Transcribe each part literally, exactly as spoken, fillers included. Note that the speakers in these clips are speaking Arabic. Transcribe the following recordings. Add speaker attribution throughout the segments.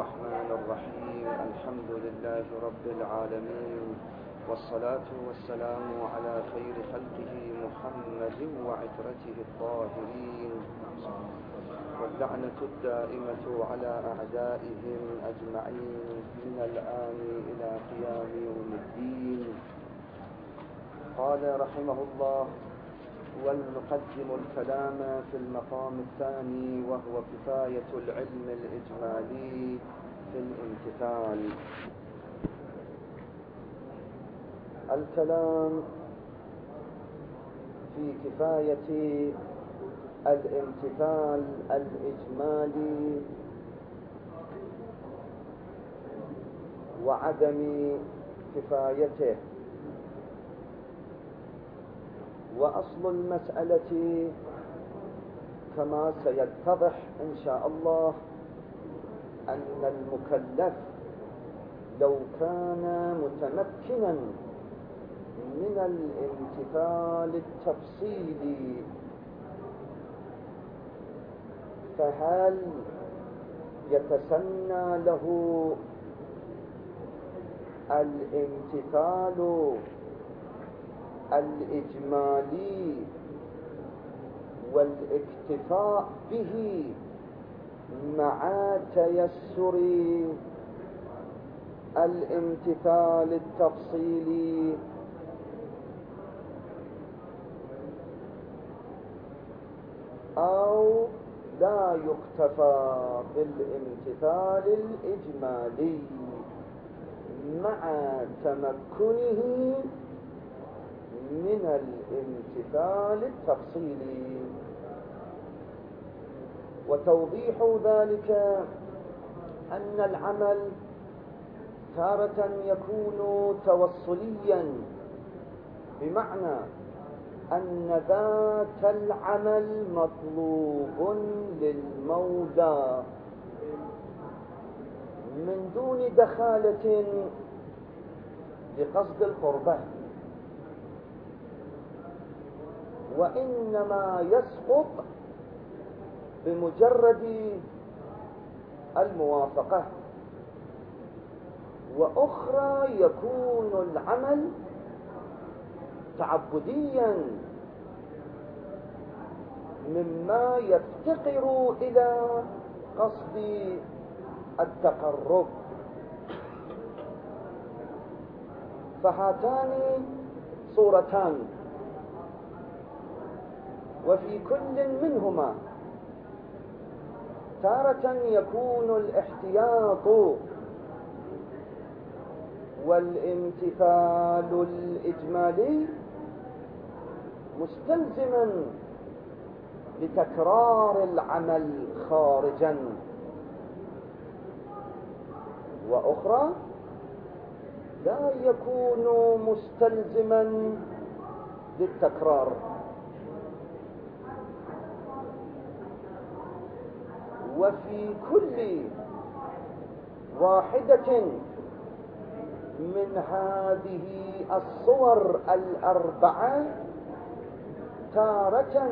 Speaker 1: الرحمن الرحيم. الحمد لله رب العالمين، والصلاة والسلام على خير خلقه محمد وعترته الطاهرين، واللعنة الدائمة على أعدائهم أجمعين من الآن إلى قيام يوم الدين. قال رحمه الله: ونقدم الكلام في المقام الثاني، وهو كفاية العلم الإجمالي في الامتثال. الكلام في كفاية الامتثال الإجمالي وعدم كفايته. وأصل المسألة كما سيتضح إن شاء الله أن المكلف لو كان متمكنا من الامتثال التفصيلي، فهل يتسنى له الامتثال الإجمالي والاكتفاء به مع تيسر الامتثال التفصيلي، أو لا يكتفى بالامتثال الإجمالي مع تمكنه من الامتثال التفصيلي؟ وتوضيح ذلك أن العمل تارة يكون توصليا، بمعنى أن ذات العمل مطلوب للمولى من دون دخالة لقصد القربة، وإنما يسقط بمجرد الموافقة. وأخرى يكون العمل تعبديا مما يفتقر إلى قصد التقرب. فهاتان صورتان، وفي كل منهما تارة يكون الاحتياط والامتثال الإجمالي مستلزما لتكرار العمل خارجا، وأخرى لا يكون مستلزما للتكرار. وفي كل واحدة من هذه الصور الأربعة تارة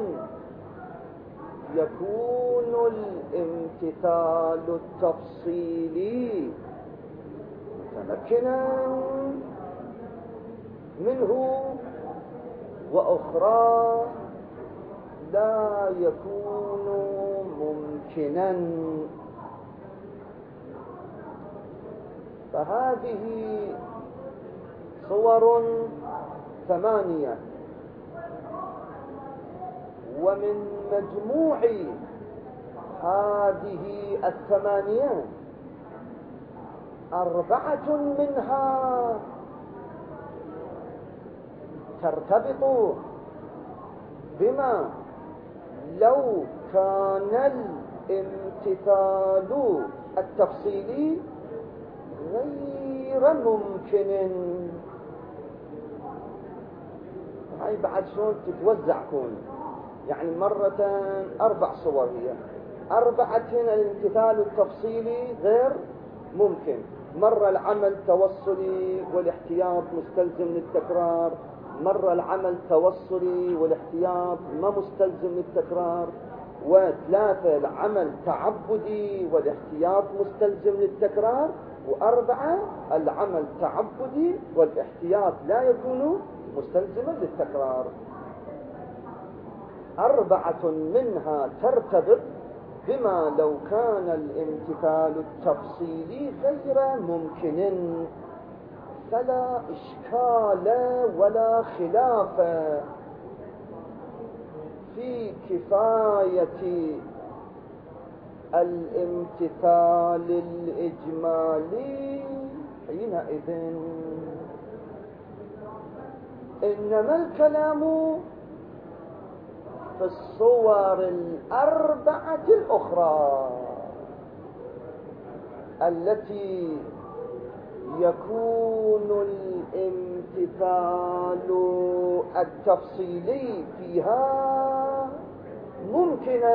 Speaker 1: يكون الامتثال التفصيلي متمكنا منه، وأخرى لا يكون ممكنا. فهذه صور ثمانية، ومن مجموع هذه الثمانية أربعة منها ترتبط بما لو كان الامتثال التفصيلي غير ممكن. هاي بعد شلون تتوزع كون، يعني مرة أربع صور، هي أربعة الامتثال التفصيلي غير ممكن، مرة العمل توصلي والاحتياط مستلزم للتكرار، مرة العمل توصلي والاحتياط ما مستلزم للتكرار، وثلاثة العمل تعبدي والاحتياط مستلزم للتكرار، وأربعة العمل تعبدي والاحتياط لا يكون مستلزما للتكرار. أربعة منها ترتبط بما لو كان الامتثال التفصيلي غير ممكن فلا إشكال ولا خلاف في كفاية الامتثال الإجمالي حينئذ. إنما الكلام في الصور الأربعة الأخرى التي يكون الامتثال التفصيلي فيها ممكنا.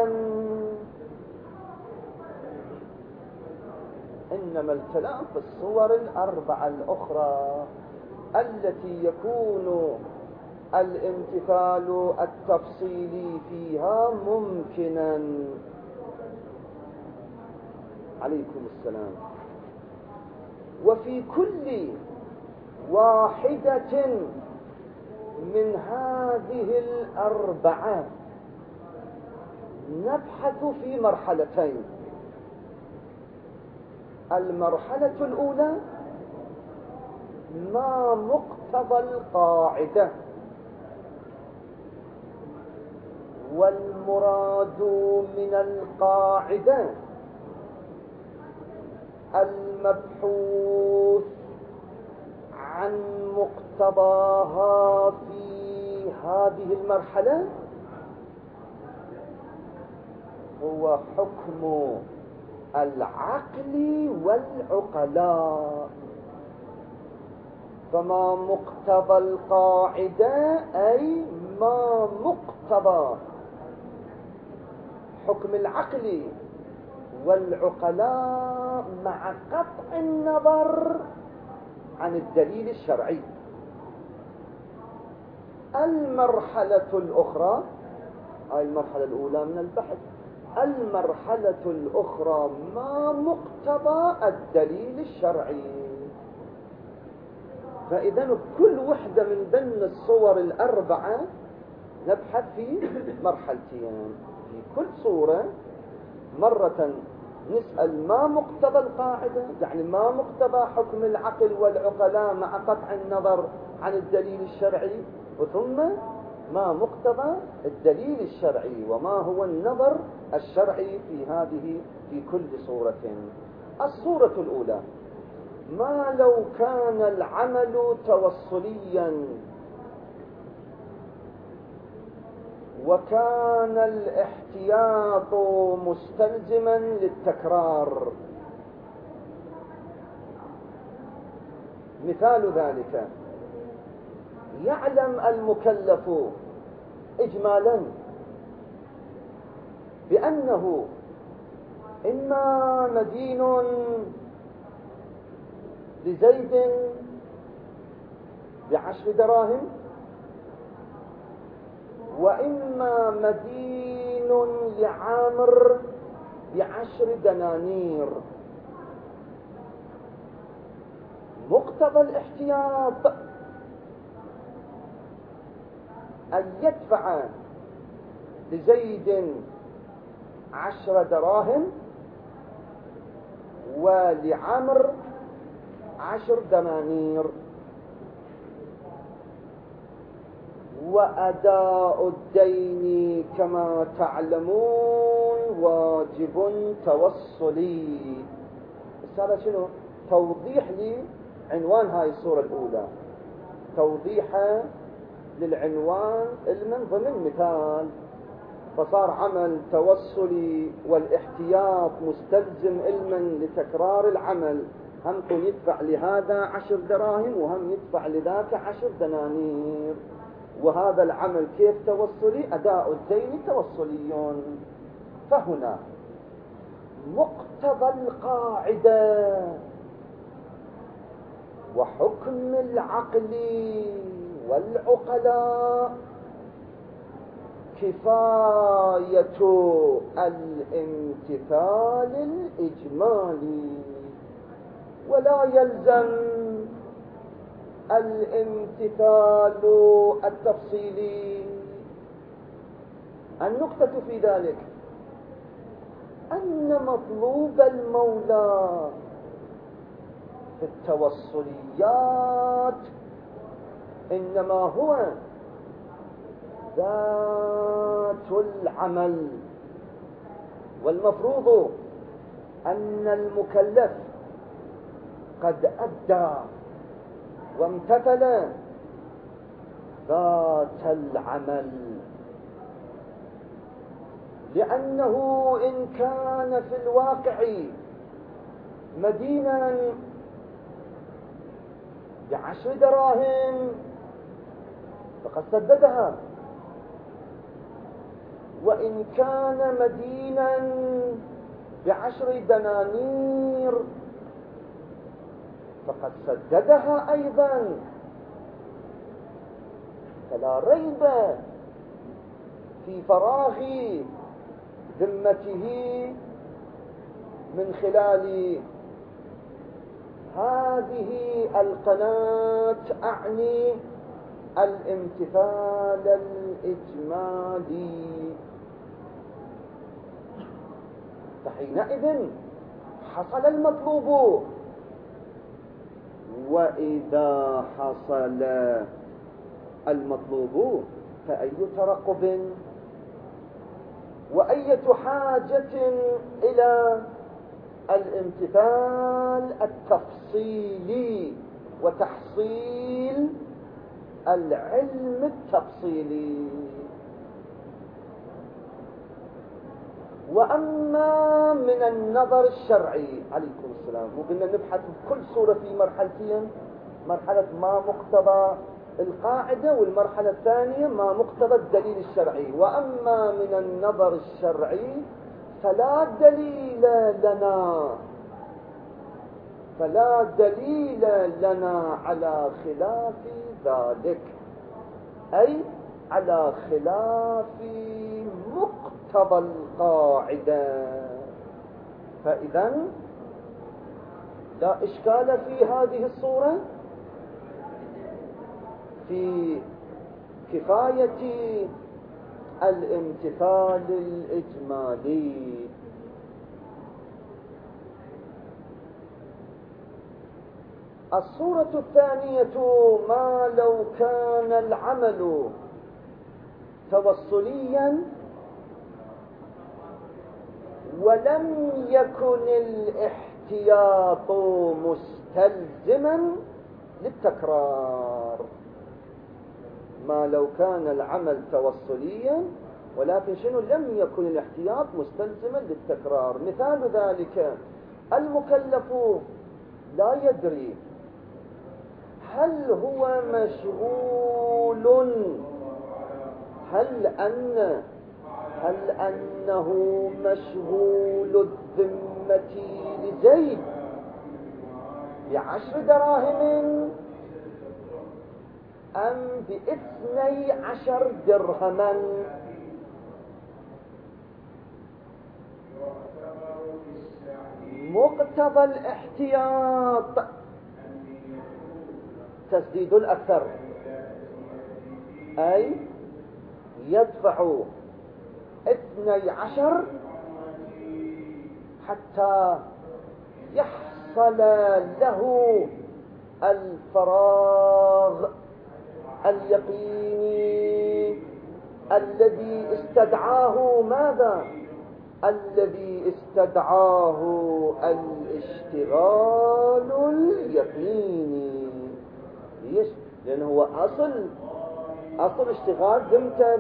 Speaker 1: إنما الكلام في الصور الأربعة الأخرى التي يكون الامتثال التفصيلي فيها ممكنا. عليكم السلام. وفي كل واحدة من هذه الأربعة نبحث في مرحلتين. المرحلة الأولى ما مقتضى القاعدة، والمراد من القاعدة المبحوث عن مقتضاها في هذه المرحلة هو حكم العقل والعقلاء. فما مقتضى القاعدة أي ما مقتضى حكم العقل والعقلاء مع قطع النظر عن الدليل الشرعي. المرحلة الأخرى هاي المرحلة الأولى من البحث. المرحلة الأخرى ما مقتضى الدليل الشرعي. فإذا كل وحدة من ضمن الصور الأربعة نبحث في مرحلتين. في كل صورة مرة نسأل ما مقتضى القاعدة، يعني ما مقتضى حكم العقل والعقلاء مع قطع النظر عن الدليل الشرعي، وثم ما مقتضى الدليل الشرعي وما هو النظر الشرعي في هذه في كل صورة. الصورة الأولى ما لو كان العمل توصليا وكان الاحتياط مستلزما للتكرار. مثال ذلك يعلم المكلف إجمالا بأنه إما مدين لزيد بعشر دراهم، وإما مدين لعامر بعشر دنانير. مقتضى الاحتياط أن يدفع لزيد عشر دراهم ولعامر عشر دنانير. وأداء الدين كما تعلمون واجب توصلي. هذا شنو؟ توضيح لعنوان هاي الصورة الأولى، توضيح للعنوان من ضمن مثال. فصار عمل توصلي والاحتياط مستلزم علما لتكرار العمل، هم يدفع لهذا عشر دراهم وهم يدفع لذاك عشر دنانير. وهذا العمل كيف توصلي؟ أداء الدين توصلي. فهنا مقتضى القاعدة وحكم العقل والعقلاء كفاية الامتثال الإجمالي، ولا يلزم الامتثال التفصيلي. النقطة في ذلك أن مطلوب المولى في التوصليات إنما هو ذات العمل، والمفروض أن المكلف قد أدى وامتثل ذات العمل، لأنه إن كان في الواقع مدينا بعشر دراهم فقد سددها، وإن كان مدينا بعشر دنانير فقد سددها أيضا. فلا ريب في فراغ ذمته من خلال هذه القناة، أعني الامتثال الإجمالي. فحينئذ حصل المطلوب. وإذا حصل المطلوب فأي ترقب وأية حاجة إلى الامتثال التفصيلي وتحصيل العلم التفصيلي. وأما من النظر الشرعي، عليكم السلام، وقلنا نبحث كل صورة في مرحلتين، مرحلة ما مقتضى القاعدة، والمرحلة الثانية ما مقتضى الدليل الشرعي. وأما من النظر الشرعي فلا دليل لنا فلا دليل لنا على خلاف ذلك، أي على خلاف مقتضى القاعدة. فإذا لا إشكال في هذه الصورة في كفاية الامتثال الإجمالي. الصورة الثانية: ما لو كان العمل توصليا ولم يكن الاحتياط مستلزما للتكرار. ما لو كان العمل توصليا ولكن شنو؟ لم يكن الاحتياط مستلزما للتكرار. مثال ذلك: المكلف لا يدري هل هو مشغول، هل أن هل أنه مشغول الذمة لزيد بعشر دراهم أم باثني عشر درهما. مقتضى الاحتياط تسديد الأكثر، أي يدفع اثني عشر حتى يحصل له الفراغ اليقيني الذي استدعاه ماذا؟ الذي استدعاه الاشتغال اليقيني. ليش؟ لأنه هو أصل أصل اشتغال ذمته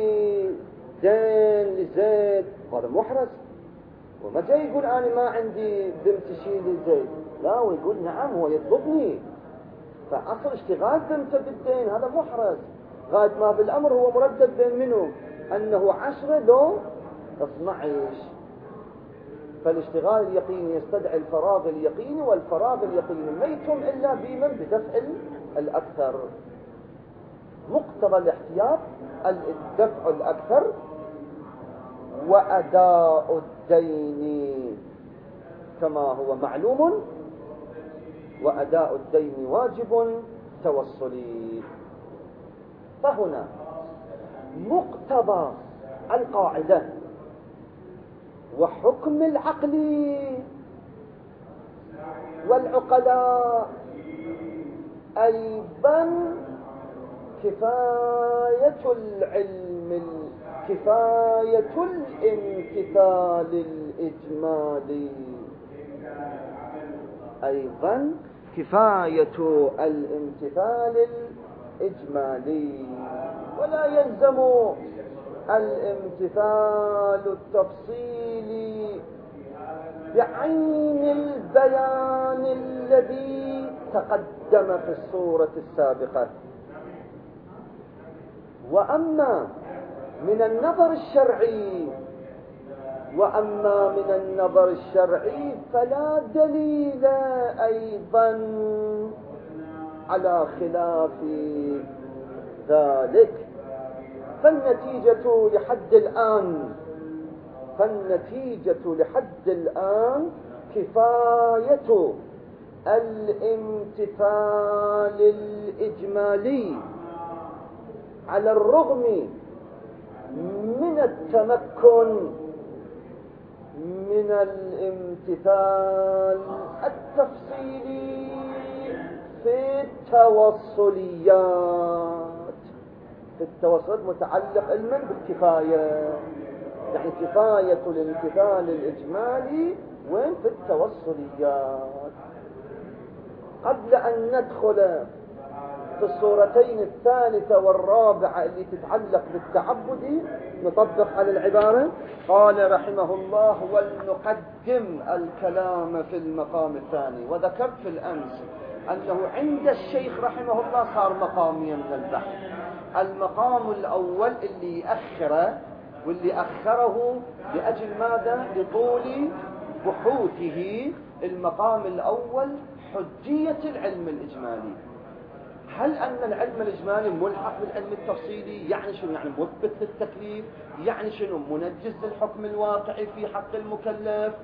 Speaker 1: بدين لزيد، هذا محرز، وما جاي يقول أنا ما عندي ذمة شيء لزيد، لا، ويقول نعم هو يطلبني، فأصل اشتغال ذمته بالدين هذا محرز. غاية ما بالأمر هو مردد بين منه أنه عشرة لو اثنعش. فالاشتغال اليقيني يستدعي الفراغ اليقيني، والفراغ اليقيني ما يتم إلا بمن بدفع الأكثر. مقتضى الاحتياط الدفع الأكثر، وأداء الدين كما هو معلوم، وأداء الدين واجب توصلي. فهنا مقتضى القاعدة وحكم العقل والعقلاء أيضا كفاية العلم، كفاية الامتثال الإجمالي، أيضا كفاية الامتثال الإجمالي، ولا يلزم الامتثال التفصيلي بعين البيان الذي تقدم في الصورة السابقة. وأما من النظر الشرعي وأما من النظر الشرعي فلا دليل أيضا على خلاف ذلك. فالنتيجة لحد الآن فالنتيجة لحد الآن كفاية الامتثال الإجمالي على الرغم من التمكن من الامتثال التفصيلي في التوصليات. في التوصل متعلق علما بالكفاية، يعني كفاية الامتثال الإجمالي وين؟ في التوصليات. قبل أن ندخل في الصورتين الثالثة والرابعة اللي تتعلق بالتعبد نطبق على العبارة. قال رحمه الله: ولنقدم الكلام في المقام الثاني. وذكرت في الأمس أنه عند الشيخ رحمه الله صار مقاميا من البحث. المقام الأول اللي يأخره واللي أخره لأجل ماذا؟ لطول بحوثه. المقام الأول حجية العلم الإجمالي. هل أن العلم الإجمالي ملحق بالعلم التفصيلي؟ يعني شنو؟ يعني مثبت للتكليف؟ يعني شنو؟ منجز للحكم الواقعي في حق المكلف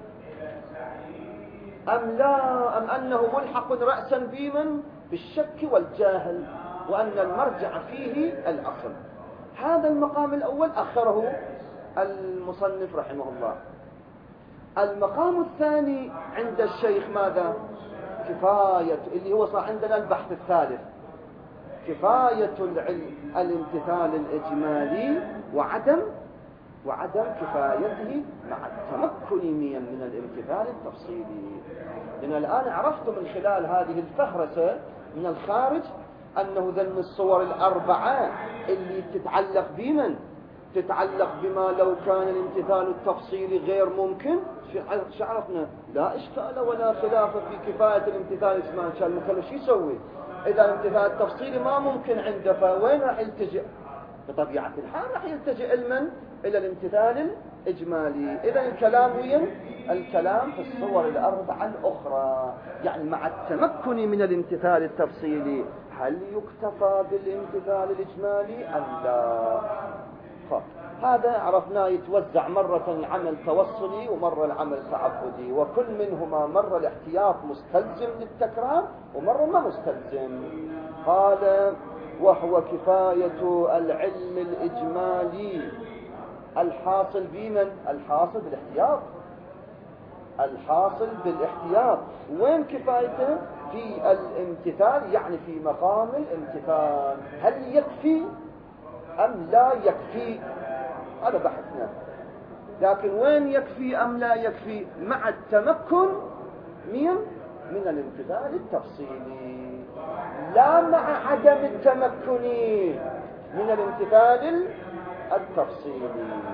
Speaker 1: أم لا؟ أم أنه ملحق رأسا بمن؟ بالشك والجاهل، وأن المرجع فيه الأصل. هذا المقام الأول أخره المصنف رحمه الله. المقام الثاني عند الشيخ ماذا؟ كفاية، اللي هو صار عندنا البحث الثالث، كفاية العلم الامتثال الإجمالي وعدم وعدم كفايته مع التمكن من الامتثال التفصيلي. لأن الآن عرفت من خلال هذه الفهرسة من الخارج أنه ذن الصور الأربعة اللي تتعلق بمن؟ تتعلق بما لو كان الامتثال التفصيلي غير ممكن. شو عرفنا؟ لا إشكال ولا خلاف في كفاية الامتثال الإجمالي. كان المكلف شو يسوي؟ إذا الامتثال التفصيلي ما ممكن عنده، فوين راح يلتجئ؟ بطبيعة الحال راح يلتجئ المن؟ إلى الامتثال الإجمالي. إذا الكلام وين؟ الكلام في الصور الأربعة الأخرى، يعني مع التمكن من الامتثال التفصيلي هل يكتفى بالامتثال الإجمالي أم لا؟ هذا عرفناه يتوزع مرة العمل توصلي ومرة العمل تعبدي، وكل منهما مرة الاحتياط مستلزم للتكرار ومرة ما مستلزم. قال: وهو كفاية العلم الإجمالي الحاصل بمن؟ الحاصل بالاحتياط. الحاصل بالاحتياط. وين كفايته؟ في الامتثال، يعني في مقام الامتثال. هل يكفي أم لا يكفي؟ هذا بحثنا. لكن وين يكفي أم لا يكفي؟ مع التمكن من من الامتثال التفصيلي، لا مع عدم التمكن من الامتثال التفصيلي.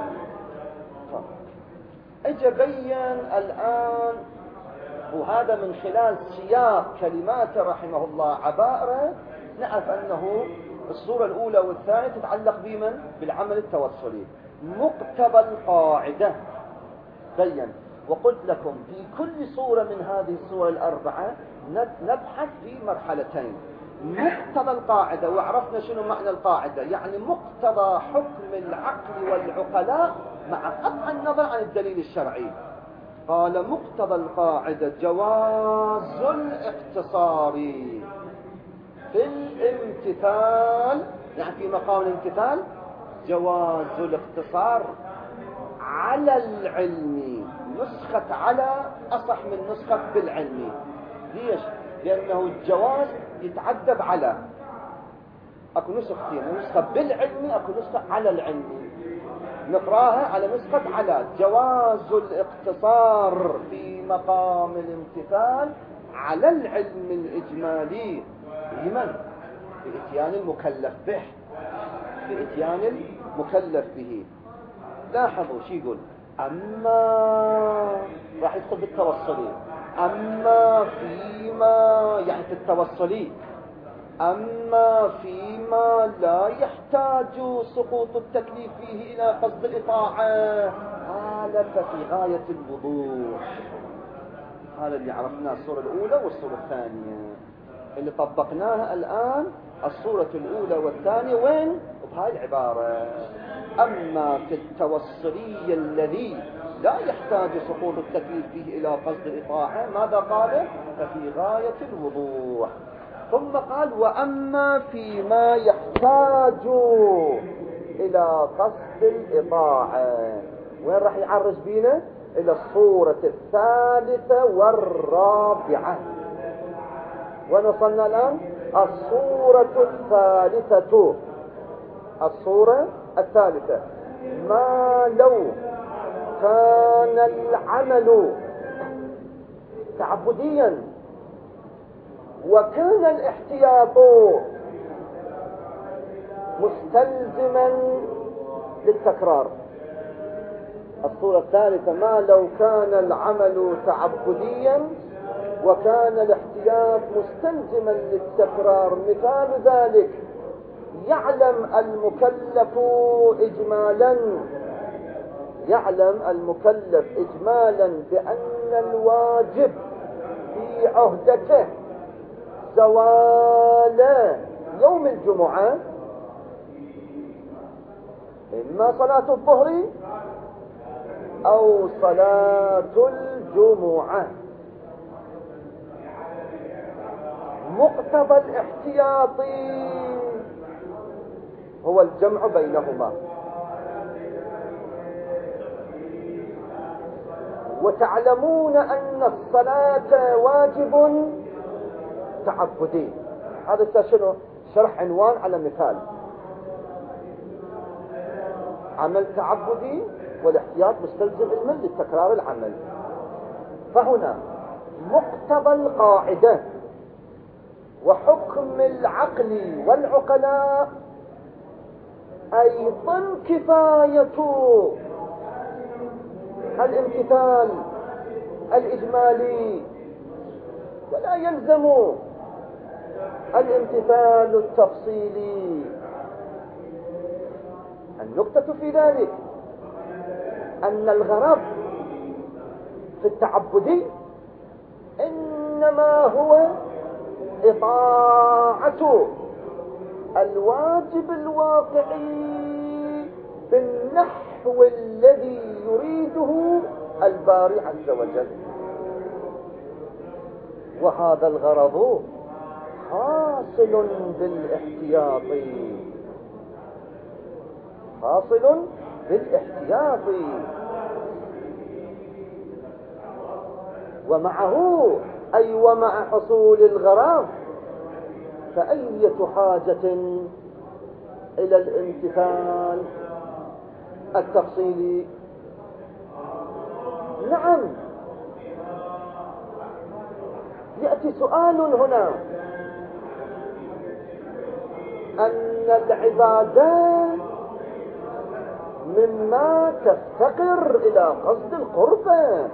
Speaker 1: اجى بين الآن، وهذا من خلال سياق كلمات رحمه الله عبارة نعرف أنه الصورة الأولى والثانية تتعلق بمن؟ بالعمل التوصلي. مقتضى القاعدة بين. وقلت لكم في كل صورة من هذه الصور الأربعة نبحث في مرحلتين. مقتضى القاعدة، وعرفنا شنو معنى القاعدة، يعني مقتضى حكم العقل والعقلاء مع قطع النظر عن الدليل الشرعي. قال مقتضى القاعدة جواز الاقتصار في الامتثال، يعني في مقام الامتثال جواز الاقتصار على العلم. نسخة على أصح من نسخة بالعلم. ليش؟ لأنه الجواز يتعدى على، أكو نسختين، نسخة بالعلم أكو نسخة على العلم. نقراها على نسخة على. جواز الاقتصار في مقام الامتثال على العلم الإجمالي لمن؟ بإتيان المكلف به، بإتيان المكلف به. لاحظوا شي يقول أما، راح يدخل بالتوصلي، أما فيما، يعني في التوصلي، أما فيما لا يحتاج سقوط التكليف فيه إلى قصد الإطاعة، هذا ففي غاية الوضوح. هذا اللي عرفناه الصورة الأولى والصورة الثانية، اللي طبقناها الآن الصورة الأولى والثانية وين؟ بهاي العبارة. أما في التوصلي الذي لا يحتاج سقوط التكليف فيه إلى قصد الإطاعة، ماذا قال؟ ففي غاية الوضوح. ثم قال وأما فيما يحتاج إلى قصد الإطاعة، وين راح يعرج بينا؟ إلى الصورة الثالثة والرابعة. ونصلنا الآن الصورة الثالثة. الصورة الثالثة ما لو كان العمل تعبديا وكان الاحتياط مستلزما للتكرار. الصورة الثالثة ما لو كان العمل تعبديا وكان الاحتياط مستلزما للتكرار. مثال ذلك يعلم المكلف إجمالا، يعلم المكلف إجمالا بأن الواجب في عهدته زوال يوم الجمعة، إما صلاة الظهر أو صلاة الجمعة. مقتضى الاحتياط هو الجمع بينهما. وتعلمون أن الصلاة واجب تعبدي. هذا شنو؟ شرح عنوان على مثال. عمل تعبدي والاحتياط مستلزم من للتكرار العمل. فهنا مقتضى القاعدة وحكم العقل والعقلاء أيضا كفاية الامتثال الإجمالي، ولا يلزم الامتثال التفصيلي. النقطة في ذلك أن الغرض في التعبدي إنما هو إطاعة الواجب الواقعي بالنحو الذي يريده الباري عز وجل. وهذا الغرض حاصل بالاحتياط، حاصل بالاحتياط. ومعه أي ومع حصول الغرض فأية حاجة إلى الامتثال التفصيلي؟ نعم. يأتي سؤال هنا، أن العبادات مما تفتقر إلى قصد القربة،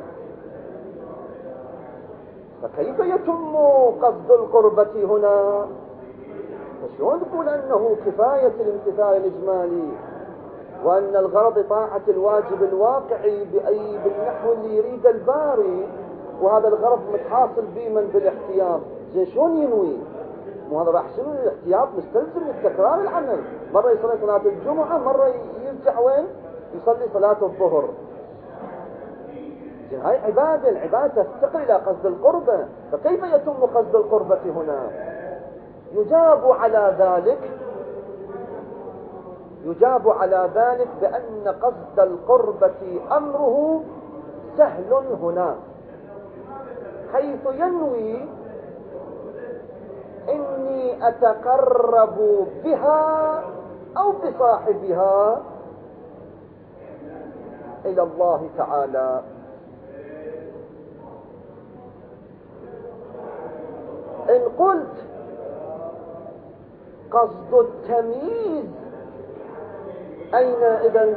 Speaker 1: فكيف يتم قصد القربة هنا؟ فشلون تقول أنه كفاية الامتثال الإجمالي وأن الغرض طاعة الواجب الواقعي بأي بالنحو اللي يريد الباري، وهذا الغرض متحاصل به من بالاحتياط؟ زين شلون ينوي؟ مو هذا راح شنو الاحتياط مستلزم للتكرار العمل. مرة يصلي صلاة الجمعة، مرة يرجع وين يصلي صلاة الظهر. هاي عبادة، العبادة تفتقر إلى قصد القربة، فكيف يتم قصد القربة هنا؟ يجاب على ذلك يجاب على ذلك بأن قصد القربة أمره سهل هنا، حيث ينوي إني أتقرب بها أو بصاحبها إلى الله تعالى. إن قلت قصد التمييز أين إذن؟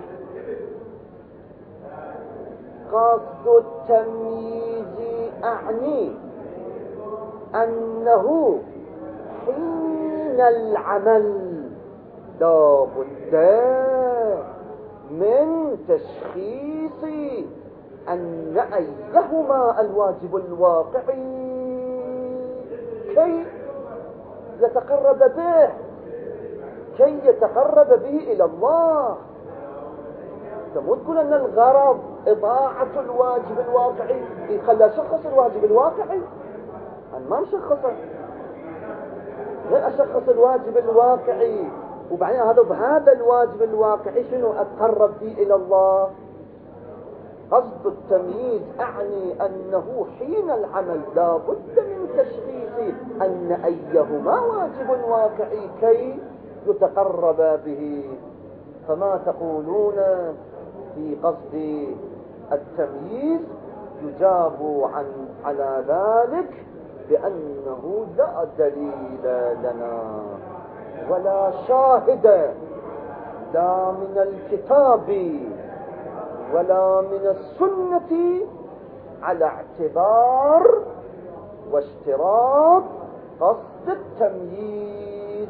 Speaker 1: قصد التمييز أعني أنه حين العمل لا بد من تشخيص أن أيهما الواجب الواقعي كي يتقرب به كي يتقرب به إلى الله. مو تقول أن الغرض إضاعة الواجب الواقعي يخلى شخص الواجب الواقعي. أنا ما مشخصه، غير أشخص الواجب الواقعي وبعدين هذا بهذا الواجب الواقعي شنو أتقرب به إلى الله. قصد التمييز أعني أنه حين العمل لا بد من تشخيص أن أيهما واجب واقعي كي يتقرب به. فما تقولون في قصد التمييز؟ يجاب عن على ذلك بأنه لا دليل لنا ولا شاهد لا من الكتاب ولا من السنة على اعتبار واشتراط قصد التمييز.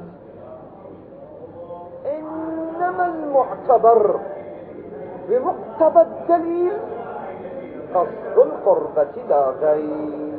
Speaker 1: إنما المعتبر بمقتضى الدليل قصد القربة لا غير.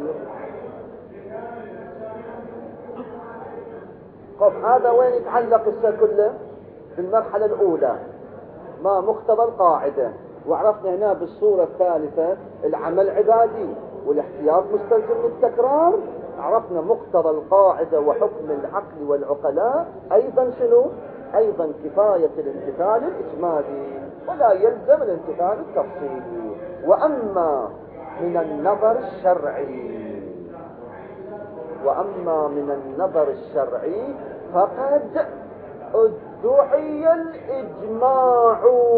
Speaker 1: قف هذا وين يتعلق الشيء كله؟ بالمرحلة الأولى ما مقتضى القاعدة، وعرفنا هنا بالصورة الثالثة العمل عبادي والاحتياط مستلزم للتكرار. عرفنا مقتضى القاعدة وحكم العقل والعقلاء أيضا شنو؟ أيضا كفاية الامتثال الإجمالي ولا يلزم الامتثال التفصيلي. وأما من النظر الشرعي وأما من النظر الشرعي فقد ادعي الإجماع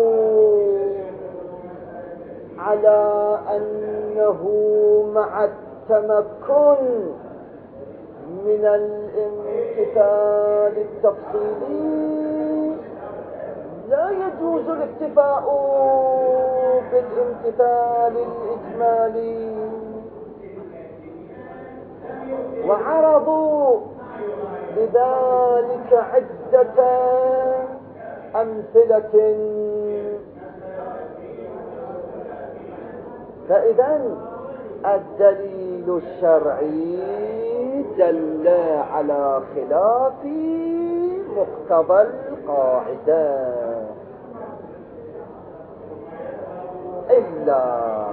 Speaker 1: على أنه مع التمكن من الامتثال التفصيلي لا يجوز الاكتفاء بالامتثال الإجمالي. وعرضوا لذلك عدة أمثلة. فإذا الدليل الشرعي دل على خلاف مقتضى القاعدة إلا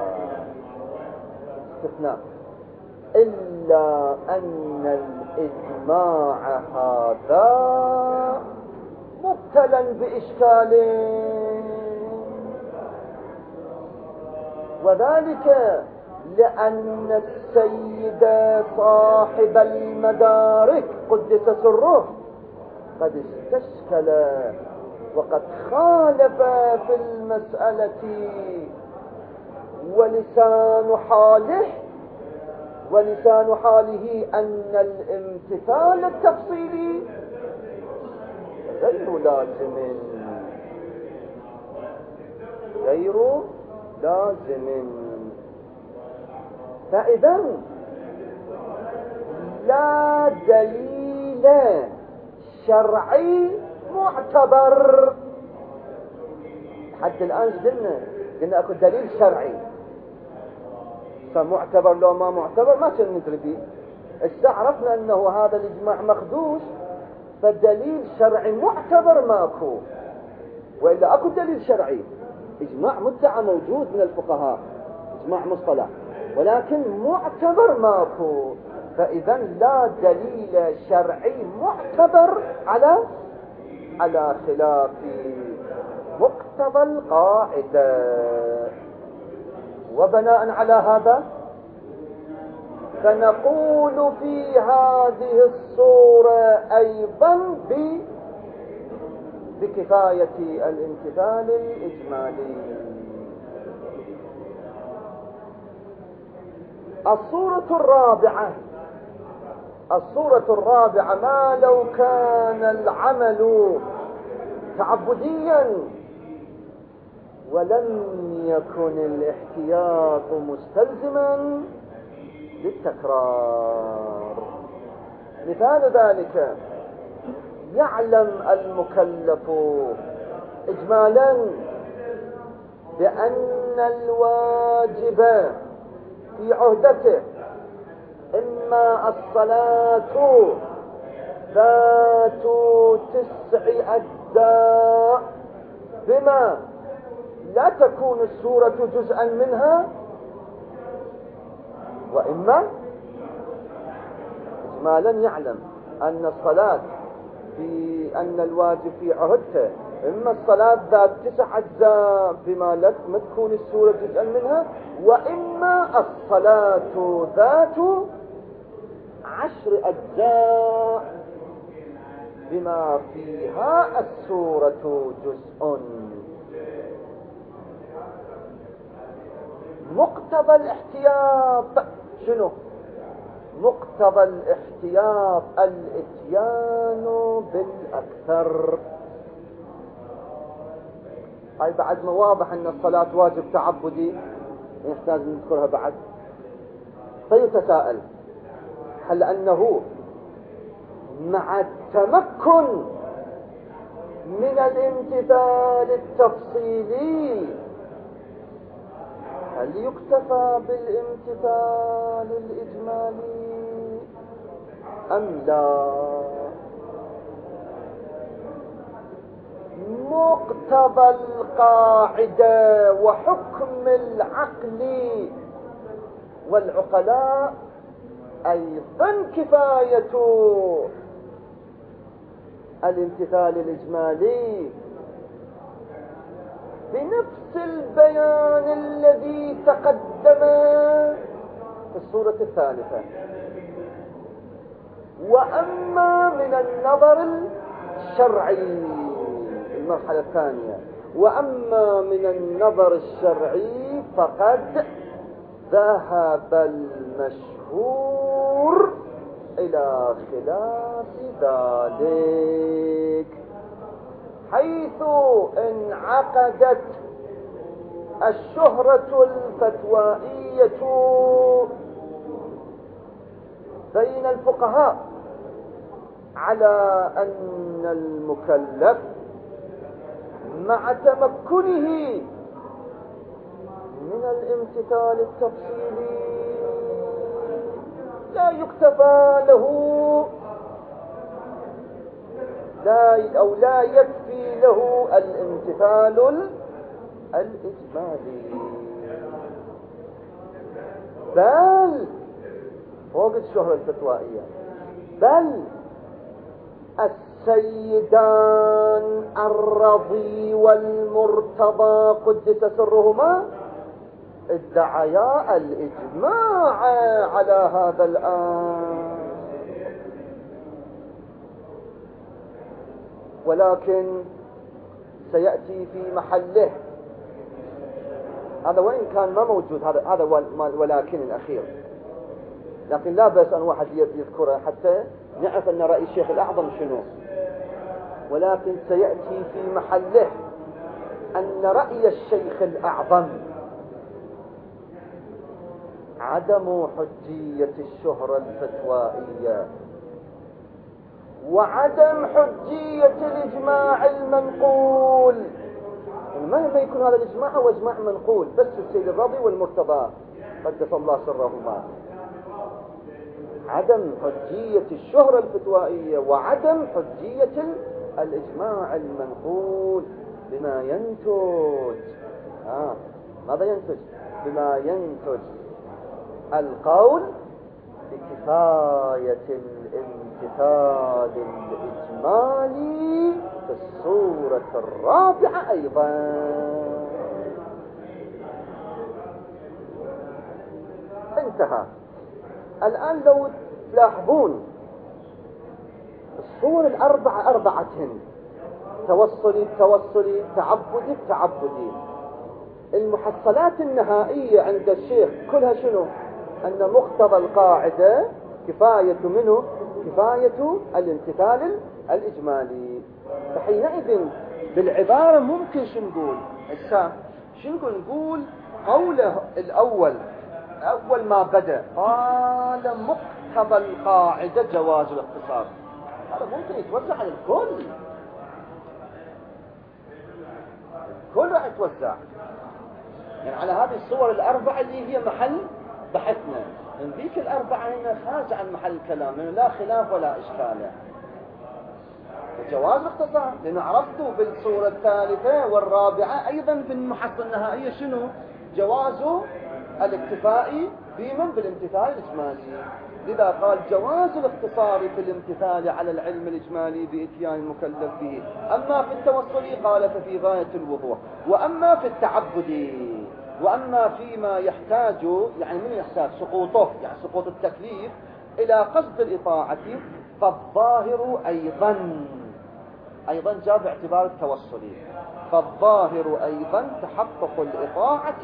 Speaker 1: استثناء إلا أن الإجماع هذا مبتلا بإشكال، وذلك لأن السيد صاحب المدارك قدس سره قد استشكل وقد خالف في المسألة، ولسان حاله ولسان حاله أن الامتثال التفصيلي غير لازم غير لازم. فإذا لا دليل شرعي معتبر. حتى الآن قلنا قلنا أكو دليل شرعي، فمعتبر لو ما معتبر ما كنا ندري به. استعرفنا أنه هذا الإجماع مخدوش، فالدليل شرعي معتبر ماكو، وإلا أكو دليل شرعي. إجماع مدعى موجود من الفقهاء، إجماع مصطلح، ولكن معتبر ماكو، فإذا لا دليل شرعي معتبر على على خلاف مقتضى القاعدة. وبناء على هذا فنقول في هذه الصورة أيضا ب بكفاية الامتثال الإجمالي. الصورة الرابعة الصورة الرابعة ما لو كان العمل تعبديا ولم يكن الاحتياط مستلزما للتكرار. مثال ذلك: يعلم المكلف إجمالا بأن الواجب في عهدته إما الصلاة ذات تسع أجزاء بما لا تكون السورة جزءا منها، وإما إجمالا يعلم أن الصلاة في أن الواجب في عهدته إما الصلاة ذات تسع أجزاء بما لا تكون السورة جزءا منها، وإما الصلاة ذات عشر أجزاء بما فيها السورة جزء. مقتضى الاحتياط شنو؟ مقتضى الاحتياط الاتيان بالأكثر. هاي بعد ما واضح أن الصلاة واجب تعبدي، يحتاج نذكرها بعد. فيتساءل: هل أنه مع التمكن من الامتثال التفصيلي هل يكتفى بالامتثال الإجمالي أم لا؟ مقتضى القاعدة وحكم العقل والعقلاء أيضا كفاية الامتثال الإجمالي بنفس البيان الذي تقدم في السورة الثالثة. وأما من النظر الشرعي المرحلة الثانية، وأما من النظر الشرعي فقد ذهب المشهور إلى خلاف ذلك، حيث انعقدت الشهرة الفتوائية بين الفقهاء على أن المكلف مع تمكنه من الامتثال التفصيلي لا يكتفى له لا أو لا يكفي له الامتثال الإجمالي، بل فوق الشهرة الفتوائية بل السيدان الرضي والمرتضى قدس سرهما ادعيا الإجماع على هذا الأمر، ولكن سيأتي في محله هذا، وإن كان ما موجود هذا هذا ولكن الأخير، لكن لا بأس أن واحد يذكره حتى نعرف أن رأي الشيخ الأعظم شنو. ولكن سيأتي في محله أن رأي الشيخ الأعظم عدم حجية الشهرة الفتوائية وعدم حجية الإجماع المنقول. ما يكون هذا الإجماع هو إجماع منقول، بس السيد الرضي والمرتضى قدس الله سرهما. عدم حجية الشهرة الفتوائية وعدم حجية الإجماع المنقول بما ينتج آه. ماذا ينتج؟ بما ينتج القول بكفاية الامتثال الإجمالي في الصورة الرابعة أيضا. انتهى. الآن لو تلاحظون الصور الأربعة أربعتهن: توصلي توصلي، تعبدي تعبدي. المحصلات النهائية عند الشيخ كلها شنو؟ أن مقتضى القاعدة كفاية منه كفاية الامتثال الإجمالي. فحينئذ بالعبارة ممكن شو نقول؟ هسه شو نقول؟ نقول قوله الأول أول ما بدأ قال مقتضى القاعدة جواز الاختصار، هذا ممكن يتوزع على الكل، الكل راح يتوزع يعني على هذه الصور الأربعة اللي هي محل بحثنا. من ذيك الأربعة هنا خارج عن محل الكلام، لأنه لا خلاف ولا إشكال. جواز الاختصار لأنه عرفتوا بالصورة الثالثة والرابعة أيضا بالمحصة النهائية شنو؟ جواز الاكتفاء بمن؟ بالامتثال الإجمالي. لذا قال جواز الاختصار في الامتثال على العلم الإجمالي بإتيان المكلف به. أما في التوصل قال ففي غاية الوضوح، وأما في التعبد، وأما فيما يحتاج، يعني من يحتاج سقوطه، يعني سقوط التكليف إلى قصد الإطاعة، فالظاهر أيضا أيضا جاء باعتبار التوصلي، فالظاهر أيضا تحقق الإطاعة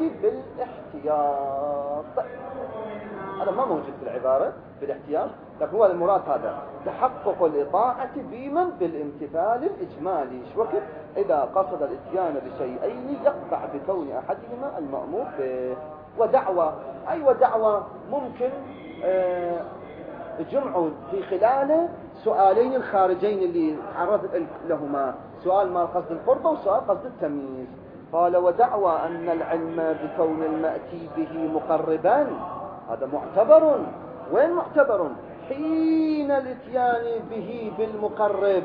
Speaker 1: بالاحتياط. هذا ما موجود في العبارة بالاحتياط، لكن هو المراد هذا تحقق الإطاعة بمن؟ بالامتثال الإجمالي. شو وقت؟ إذا قصد الإتيان بشيئين يقطع بكون أحدهما المأمور به. ودعوة، أي ودعوة ممكن آه جمعوا في خلاله سؤالين الخارجين اللي تعرض لهما، سؤال ما قصد القربة وسؤال قصد التمييز. قال ودعوى أن العلم بكون المأتي به مقربا، هذا معتبر. وين معتبر؟ حين الاتيان به بالمقرب،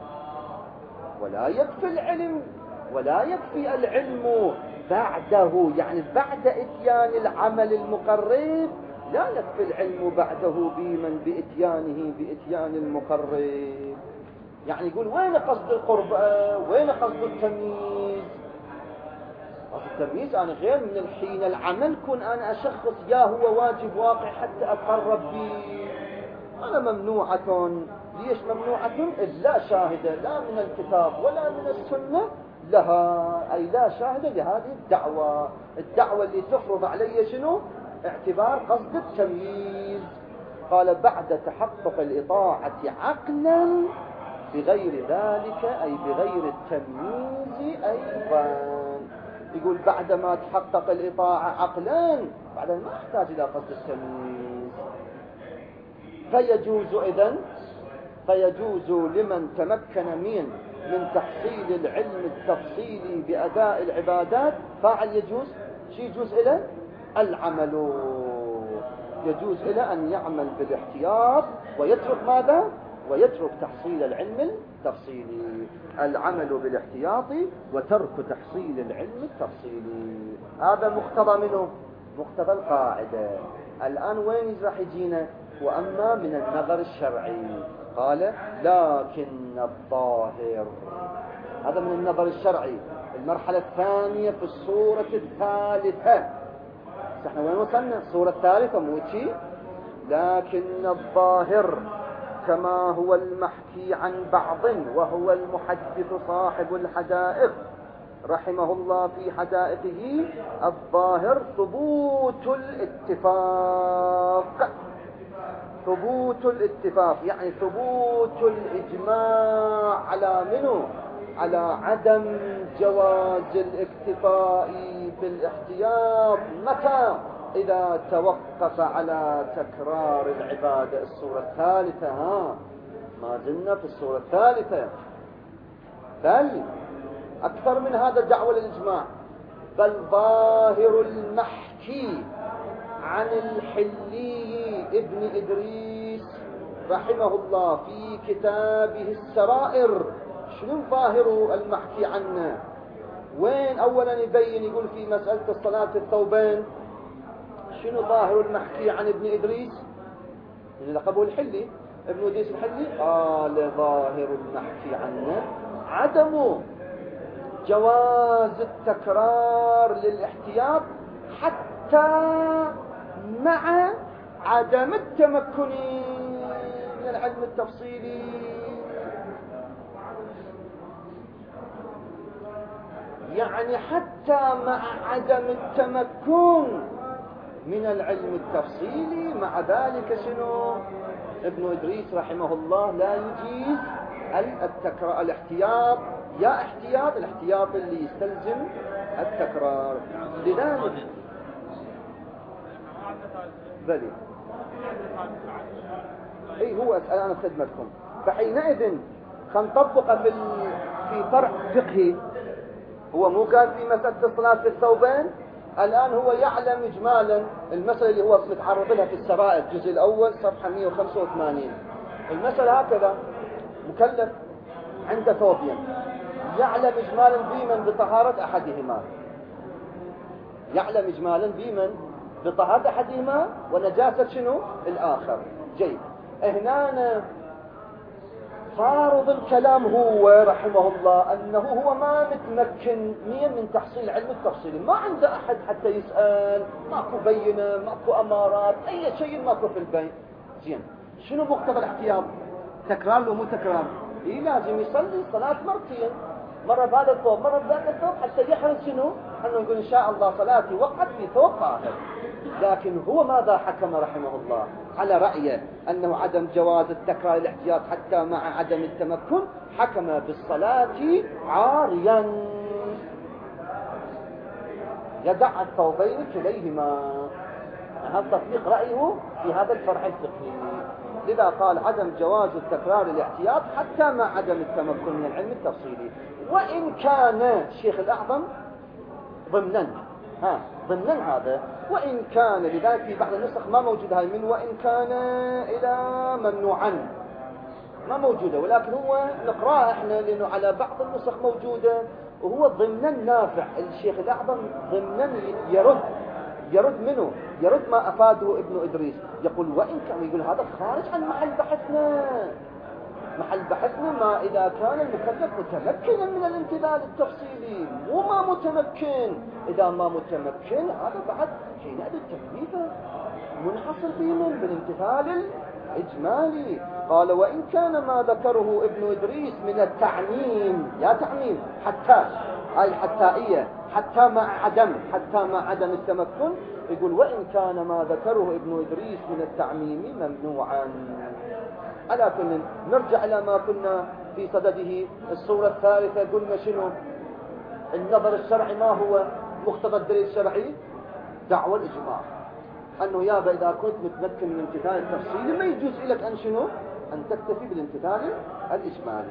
Speaker 1: ولا يكفي العلم ولا يكفي العلم بعده، يعني بعد اتيان العمل المقرب لا يكفي العلم بعده بمن بإتيانه بإتيان المقرب. يعني يقول وين قصد القرب، وين قصد التمييز؟ قصد التمييز أنا غير من الحين العمل كن أنا أشخص يا هو واجب واقع حتى أتقرب به، أنا ممنوعة. ليش ممنوعة؟ إلا شاهدة لا من الكتاب ولا من السنة لها، أي لا شاهدة لهذه الدعوة. الدعوة اللي تفرض علي شنو؟ اعتبار قصد التمييز. قال بعد تحقق الإطاعة عقلا بغير ذلك، أي بغير التمييز أيضا. يقول بعد ما تحقق الإطاعة عقلا، بعد ما احتاج إلى قصد التمييز، فيجوز إذن فيجوز لمن تمكن من من تحصيل العلم التفصيلي بأداء العبادات. فاعل يجوز شي يجوز إلى العمل، يجوز إلى أن يعمل بالاحتياط ويترك ماذا؟ ويترك تحصيل العلم التفصيلي. العمل بالاحتياط وترك تحصيل العلم التفصيلي، هذا مقتضى منه مقتضى القاعدة. الآن وين راح يجينا؟ وأما من النظر الشرعي قال لكن الظاهر، هذا من النظر الشرعي المرحلة الثانية في الصورة الثالثة. احنا وين وصلنا؟ الصورة الثالثة مو شيء. لكن الظاهر كما هو المحكي عن بعض وهو المحدث صاحب الحدائق رحمه الله في حدائقه، الظاهر ثبوت الاتفاق، ثبوت الاتفاق يعني ثبوت الإجماع على منه؟ على عدم جواز الاكتفاء بالاحتياط. متى؟ إذا توقف على تكرار العبادة. الصورة الثالثة، ها ما زلنا في الصورة الثالثة، بل أكثر من هذا دعوة للإجماع، بل ظاهر المحكي عن الحلي ابن إدريس رحمه الله في كتابه السرائر. شنو ظاهر المحكي عنه؟ وين أولا يبين يقول في مسألة الصلاة في الثوبين شنو ظاهر المحكي عن ابن إدريس اللي لقبه الحلي ابن إدريس الحلي؟ قال ظاهر المحكي عنه عدم جواز التكرار للاحتياط حتى مع عدم التمكن من العلم التفصيلي. يعني حتى مع عدم التمكن من العلم التفصيلي مع ذلك شنو ابن إدريس رحمه الله لا يجيز التكرار الاحتياط. يا احتياط الاحتياط اللي يستلزم التكرار. لذلك بلي اي هو اسأل انا خدمتكم. فحينئذ خنطبق في في فرع فقهي. هو مو كان في مسألة الصلاة في الثوبين، الآن هو يعلم إجمالا المسألة اللي هو متعرض لها في السرائر الجزء الأول صفحة مئة وخمسة وثمانين. المسألة هكذا: مكلف عند ثوبين يعلم إجمالا بمن بطهارة أحدهما، يعلم إجمالا بمن بطهارة أحدهما ونجاسة شنو الآخر. جيد. هنا فارض الكلام هو رحمه الله أنه هو ما متمكن من تحصيل العلم التفصيلي، ما عنده أحد حتى يسأل، ماكو بينة، ماكو أمارات، أي شيء ماكو في البين. زين، شنو مقتضى الاحتياط؟ تكرار لو مو تكرار؟ إيه لازم يصلي صلاة مرتين، مرة بهذا الثوب مرة بهذا الثوب حتى يحرص شنو؟ أنه يقول إن شاء الله صلاتي وقعت في ثوب طاهر. لكن هو ماذا حكم رحمه الله؟ على رأيه أنه عدم جواز التكرار الاحتياط حتى مع عدم التمكن، حكم بالصلاة عاريا يدع الثوبين كليهما. هذا تطبيق رأيه في هذا الفرع الفقهي. لذا قال عدم جواز التكرار الاحتياط حتى مع عدم التمكن من العلم التفصيلي، وإن كان الشيخ الأعظم ضمنا ها ضمنا هذا، وإن كان لذلك في بعض النسخ ما موجود هاي من وإن كان إلى ممنوعا ما موجودة، ولكن هو نقرأ احنا لأنه على بعض النسخ موجودة، وهو ضمنا نافع. الشيخ الأعظم ضمنا يرد يرد منه يرد ما أفاده ابن إدريس، يقول وإن كان، يقول هذا خارج عن محل بحثنا. محل بحثنا ما إذا كان المكلف متمكنا من الامتثال التفصيلي، مو ما متمكن. إذا ما متمكن هذا بعد حينئذ التكليف منحصر بمن؟ بالامتثال الإجمالي. قال وإن كان ما ذكره ابن إدريس من التعميم، يا تعميم حتى هاي الحتائية، حتى مع عدم حتى مع عدم التمكن، يقول وإن كان ما ذكره ابن إدريس من التعميم ممنوعا. على كل نرجع إلى ما كنا في صدده. الصورة الثالثة قلنا شنو؟ النظر الشرعي ما هو مقتضى الدليل الشرعي؟ دعوى الإجماع، أنه يابا إذا كنت متمكن من امتثال التفصيل ما يجوز لك أن شنو؟ أن تكتفي بالامتثال الإجمالي.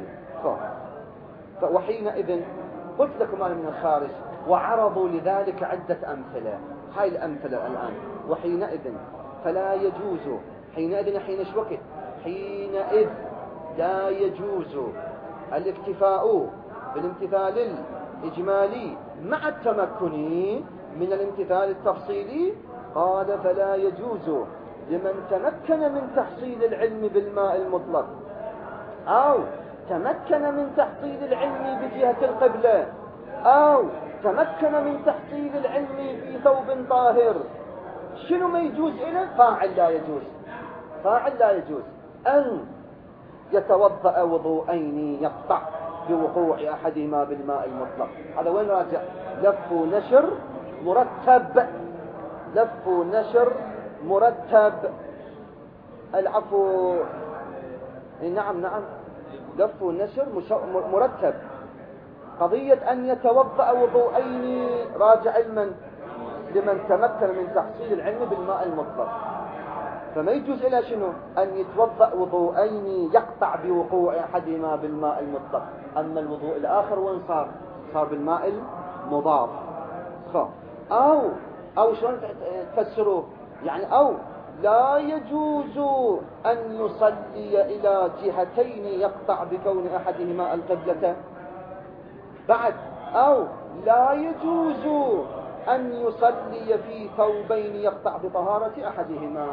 Speaker 1: وحينئذ قلت لكم أنا من الخارج وعرضوا لذلك عدة أمثلة. هاي الأمثلة الآن. وحينئذ فلا يجوز، حينئذ حين ايش وقت؟ حينئذ لا يجوز الاكتفاء بالامتثال الإجمالي مع التمكن من الامتثال التفصيلي. قال فلا يجوز لمن تمكن من تحصيل العلم بالماء المطلق أو تمكن من تحصيل العلم بجهة القبلة أو تمكن من تحصيل العلم في ثوب طاهر. شنو ما يجوز إله؟ فاعل لا يجوز، فاعل لا يجوز أن يتوضأ وضوءين يقطع بوقوع أحدهما بالماء المطلق. هذا وين راجع؟ لف ونشر مرتب، لف ونشر مرتب. العفو، نعم نعم، لف ونشر مرتب. قضية أن يتوضأ وضوءين راجع علما لمن تمكن من تحصيل العلم بالماء المطلق. فما يجوز إلى شنو؟ أن يتوضأ وضوءين يقطع بوقوع أحدهما بالماء المطلق. أما الوضوء الآخر وين صار؟ صار بالماء المضاف. أو أو شلون تفسروه؟ يعني أو لا يجوز أن يصلي إلى جهتين يقطع بكون أحدهما القبلة. بعد أو لا يجوز أن يصلي في ثوبين يقطع بطهارة أحدهما.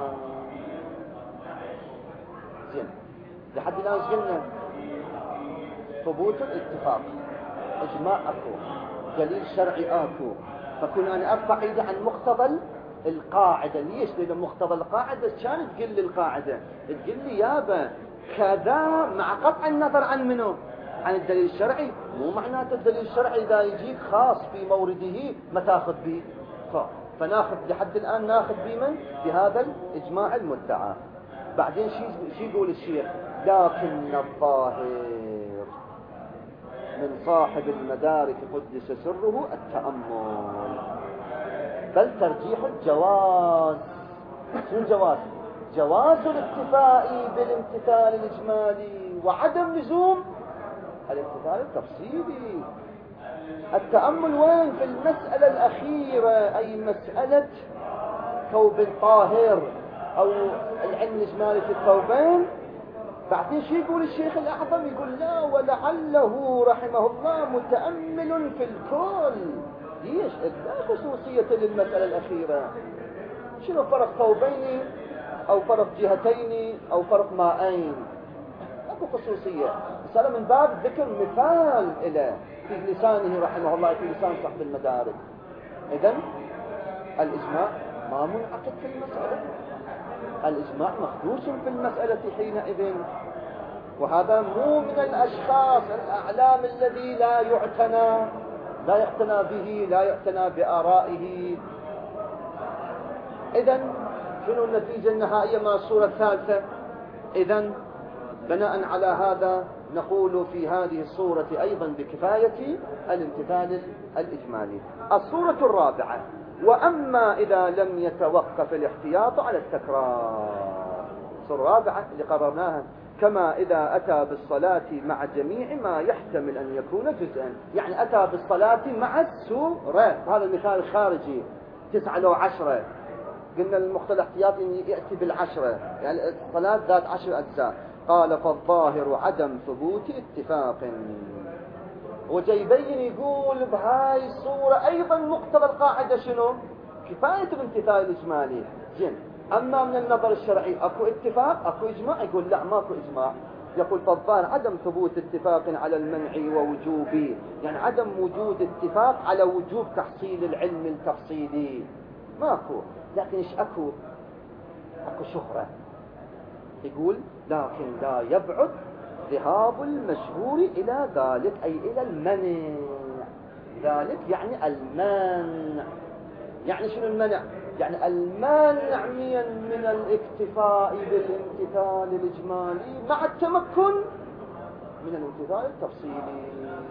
Speaker 1: زين، لحد الآن قلنا ثبوت الاتفاق، إجماع أكو، دليل شرعي أكو، فكون أنا أرفع إيدي عن مقتضى القاعدة. ليش؟ لأن مقتضى القاعدة كانت تقول لي القاعدة تقول لي يابا كذا، مع قطع النظر عن منه، عن الدليل الشرعي. مو معناته الدليل الشرعي إذا يجيك خاص في مورده ما تاخذ به، فناخذ لحد الآن ناخذ بمن؟ بهذا الإجماع المدعى. بعدين شي يقول الشيخ؟ لكن الظاهر من صاحب المدارك قدس سره التأمل، بل ترجيح الجواز. شو الجواز؟ جواز الاكتفاء بالامتثال الإجمالي وعدم لزوم الامتثال التفصيلي. التأمل وين؟ في المسألة الأخيرة، أي مسألة ثوب طاهر أو العلم الإجمالي في الثوبين. بعدين شو يقول الشيخ الأعظم؟ يقول لا ولعله رحمه الله متأمل في الكل. ليش؟ لا خصوصية للمسألة الأخيرة. شنو فرق ثوبين أو فرق جهتين أو فرق ماءين؟ أكو خصوصية، بس من باب ذكر مثال إلى في لسانه رحمه الله، في لسان صاحب المدارك. إذن الإجماع ما منعقد في المسألة، الإجماع مخدوش في المسألة حينئذ. وهذا مو من الأشخاص الأعلام الذي لا يعتنى لا يعتنى به، لا يعتنى بآرائه. إذن شنو النتيجة النهائية مع الصورة الثالثة؟ إذن بناء على هذا نقول في هذه الصورة أيضا بكفاية الامتثال الإجمالي. الصورة الرابعة: وأما إذا لم يتوقف الاحتياط على التكرار. الصورة الرابعة اللي قررناها: كما إذا أتى بالصلاة مع جميع ما يحتمل أن يكون جزءا. يعني أتى بالصلاة مع السورة، هذا المثال الخارجي، تسعة لو عشرة، قلنا المقتضى الاحتياطي يأتي بالعشرة، يعني الصلاة ذات عشر أجزاء. قال: فالظاهر عدم ثبوت اتفاق. وجيبين يقول بهاي الصورة أيضا مقتضى القاعدة شنو؟ كفاية الامتثال الإجمالي. جن أما من النظر الشرعي أكو اتفاق أكو إجماع؟ يقول لا، ماكو إجماع. يقول: فالظاهر عدم ثبوت اتفاق على المنع ووجوبه، يعني عدم وجود اتفاق على وجوب تحصيل العلم التفصيلي ماكو. لكن إيش أكو؟ أكو شهرة. يقول: لكن لا يبعد ذهاب المشهور إلى ذلك، أي إلى المنع. ذلك يعني المانع. يعني شنو المنع؟ يعني المانع من الاكتفاء بالامتثال الإجمالي مع التمكن من الامتثال التفصيلي.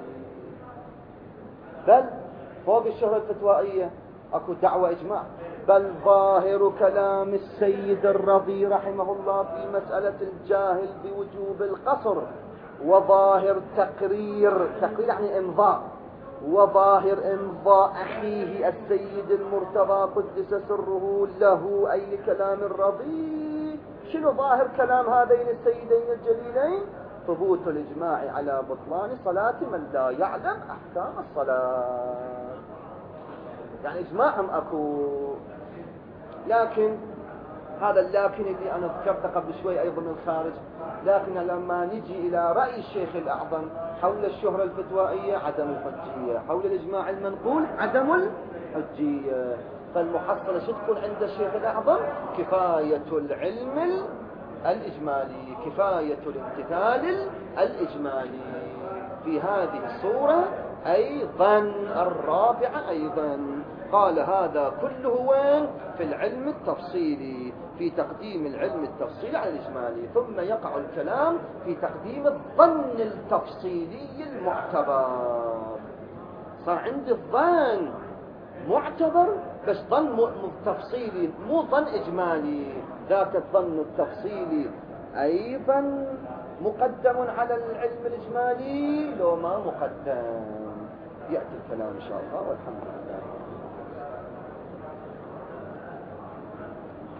Speaker 1: بل فوق الشهرة الفتوائية أكو دعوة إجماع. بل ظاهر كلام السيد الرضي رحمه الله في مسألة الجاهل بوجوب القصر، وظاهر تقرير تقرير يعني إمضاء وظاهر إمضاء أخيه السيد المرتضى قدس سره له، أي كلام الرضي. شنو ظاهر كلام هذين السيدين الجليلين؟ ثبوت الإجماع على بطلان صلاة من لا يعلم أحكام الصلاة. يعني إجماعهم أكو. لكن هذا اللكن اللي أنا ذكرته قبل شوي أيضا من الخارج. لكن لما نجي إلى رأي الشيخ الأعظم حول الشهرة الفتوائية عدم الحجية، حول الإجماع المنقول عدم الحجية. فالمحصلة شو تكون عند الشيخ الأعظم؟ كفاية العلم الإجمالي، كفاية الامتثال الإجمالي في هذه الصورة. أيضا الرابعة أيضا قال: هذا كله وين؟ في العلم التفصيلي، في تقديم العلم التفصيلي على الإجمالي. ثم يقع الكلام في تقديم الظن التفصيلي المعتبر. صار عندي الظن معتبر بس ظن تفصيلي، مو ظن إجمالي. ذاك الظن التفصيلي أيضا مقدم على العلم الإجمالي لو ما مقدم. يأتي الكلام إن شاء الله، والحمد لله.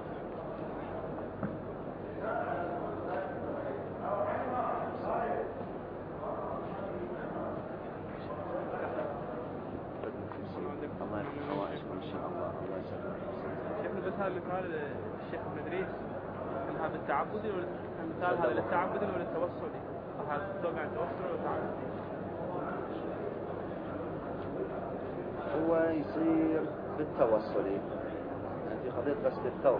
Speaker 2: هذا المثال الشيخ المدريس كان هذا التعبدي ولا المثال هذا للتعبدي ولا التوصلي؟ هذا توقع التوصل ولا التعبدي؟
Speaker 1: هو يصير بالتوصلي يعني في قضية غسل الثوب.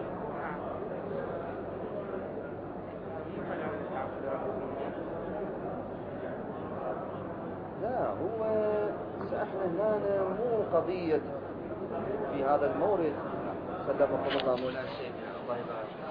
Speaker 1: لا هو احنا هنا مو قضية في هذا المورد. سلمكم الله مولانا الشيخ الله يبارك.